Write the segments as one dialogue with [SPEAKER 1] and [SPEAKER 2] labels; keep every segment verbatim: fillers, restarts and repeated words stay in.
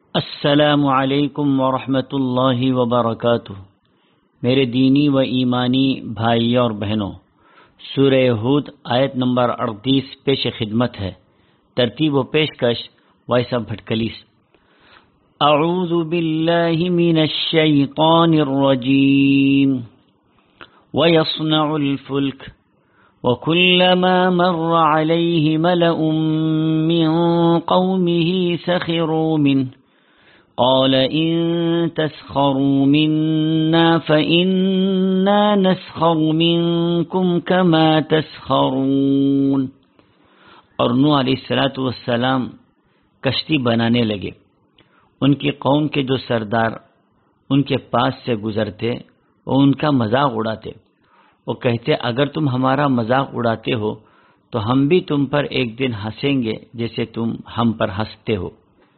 [SPEAKER 1] السلام علیکم ورحمۃ اللہ وبرکاتہ۔ میرے دینی و ایمانی بھائی اور بہنوں، سورہ ہود آیت نمبر اڑتیس پیش خدمت ہے۔ ترتیب و پیشکش وائسا بھٹکلیس۔ اعوذ باللہ من الشیطان الرجیم ویصنع الفلک وَكُلَّمَا مَرَّ عَلَيْهِ مَلَأٌ مِّن قَوْمِهِ سَخِرُوا مِنْهُ قَالَ إِن تَسْخَرُوا مِنَّا فَإِنَّا نَسْخَرُ مِنكُمْ كَمَا تَسْخَرُونَ۔ اور نوح علیہ الصلوۃ والسلام کشتی بنانے لگے۔ ان کی قوم کے جو سردار ان کے پاس سے گزرتے وہ ان کا مذاق اڑاتے۔ وہ کہتے اگر تم ہمارا مذاق اڑاتے ہو تو ہم بھی تم پر ایک دن ہنسیں گے جیسے تم ہم پر ہنستے ہو۔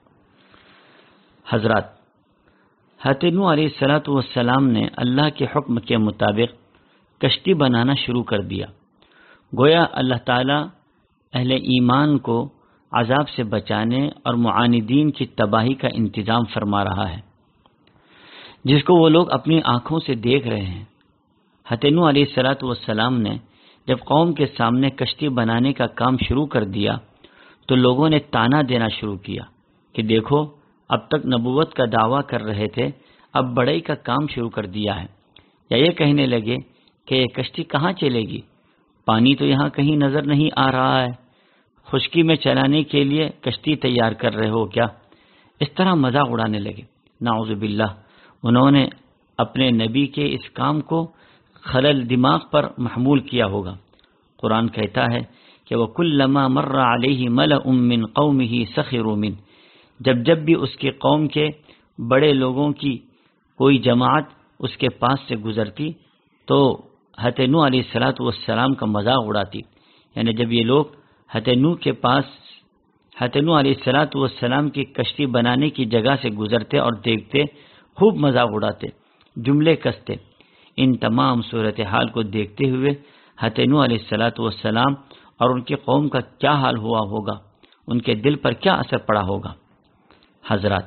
[SPEAKER 1] حضرات، حضرت نوح علیہ الصلوۃ والسلام نے اللہ کے حکم کے مطابق کشتی بنانا شروع کر دیا۔ گویا اللہ تعالیٰ اہل ایمان کو عذاب سے بچانے اور معاندین کی تباہی کا انتظام فرما رہا ہے، جس کو وہ لوگ اپنی آنکھوں سے دیکھ رہے ہیں۔ حضرت نوح علیہ الصلوۃ والسلام نے جب قوم کے سامنے کشتی بنانے کا کام شروع کر دیا تو لوگوں نے تانا دینا شروع کیا کہ دیکھو، اب تک نبوت کا دعویٰ کر رہے تھے، اب بڑائی کا کام شروع کر دیا ہے۔ یا یہ کہنے لگے کہ یہ کشتی کہاں چلے گی؟ پانی تو یہاں کہیں نظر نہیں آ رہا ہے، خشکی میں چلانے کے لیے کشتی تیار کر رہے ہو کیا؟ اس طرح مذاق اڑانے لگے۔ نعوذ باللہ، انہوں نے اپنے نبی کے اس کام کو خلل دماغ پر محمول کیا ہوگا۔ قرآن کہتا ہے کہ وَكُلَّمَا مَرَّ عَلَيْهِ مَلَأٌ مِّن قَوْمِهِ سَخِرُوا مِنْهُ۔ جب جب بھی اس کی قوم کے بڑے لوگوں کی کوئی جماعت اس کے پاس سے گزرتی تو حضرت نوح علیہ الصلوۃ والسلام کا مذاق اڑاتی۔ یعنی جب یہ لوگ حضرت نوح کے پاس حضرت نوح علیہ الصلوۃ والسلام کی کشتی بنانے کی جگہ سے گزرتے اور دیکھتے، خوب مذاق اڑاتے، جملے کستے۔ ان تمام صورتحال کو دیکھتے ہوئے حضرت نوح علیہ الصلوۃ والسلام اور ان کی قوم کا کیا حال ہوا ہوگا، ان کے دل پر کیا اثر پڑا ہوگا۔ حضرات،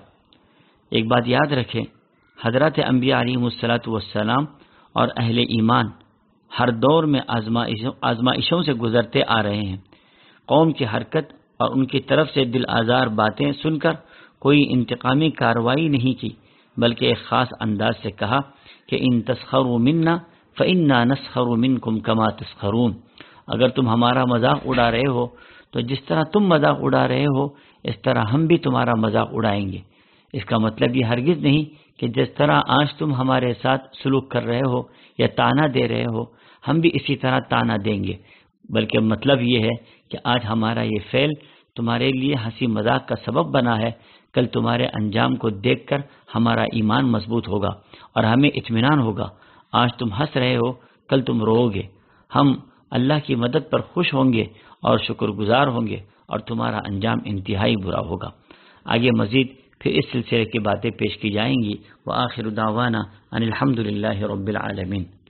[SPEAKER 1] ایک بات یاد رکھیں، حضرات انبیاء علیہم الصلوۃ والسلام اور اہل ایمان ہر دور میں آزمائشوں سے گزرتے آ رہے ہیں۔ قوم کی حرکت اور ان کی طرف سے دل آزار باتیں سن کر کوئی انتقامی کارروائی نہیں کی، بلکہ ایک خاص انداز سے کہا کہ ان تسخروا منا فإنا نسخر منکم کما تسخرون۔ اگر تم ہمارا مذاق اڑا رہے ہو تو جس طرح تم مذاق اڑا رہے ہو اس طرح ہم بھی تمہارا مذاق اڑائیں گے۔ اس کا مطلب یہ ہرگز نہیں کہ جس طرح آج تم ہمارے ساتھ سلوک کر رہے ہو یا تانا دے رہے ہو ہم بھی اسی طرح تانا دیں گے، بلکہ مطلب یہ ہے کہ آج ہمارا یہ فعل تمہارے لیے ہنسی مذاق کا سبب بنا ہے، کل تمہارے انجام کو دیکھ کر ہمارا ایمان مضبوط ہوگا اور ہمیں اطمینان ہوگا۔ آج تم ہنس رہے ہو، کل تم رو گے، ہم اللہ کی مدد پر خوش ہوں گے اور شکر گزار ہوں گے اور تمہارا انجام انتہائی برا ہوگا۔ آگے مزید پھر اس سلسلے کی باتیں پیش کی جائیں گی۔ وآخر دعوانا ان الحمد للہ رب العالمین۔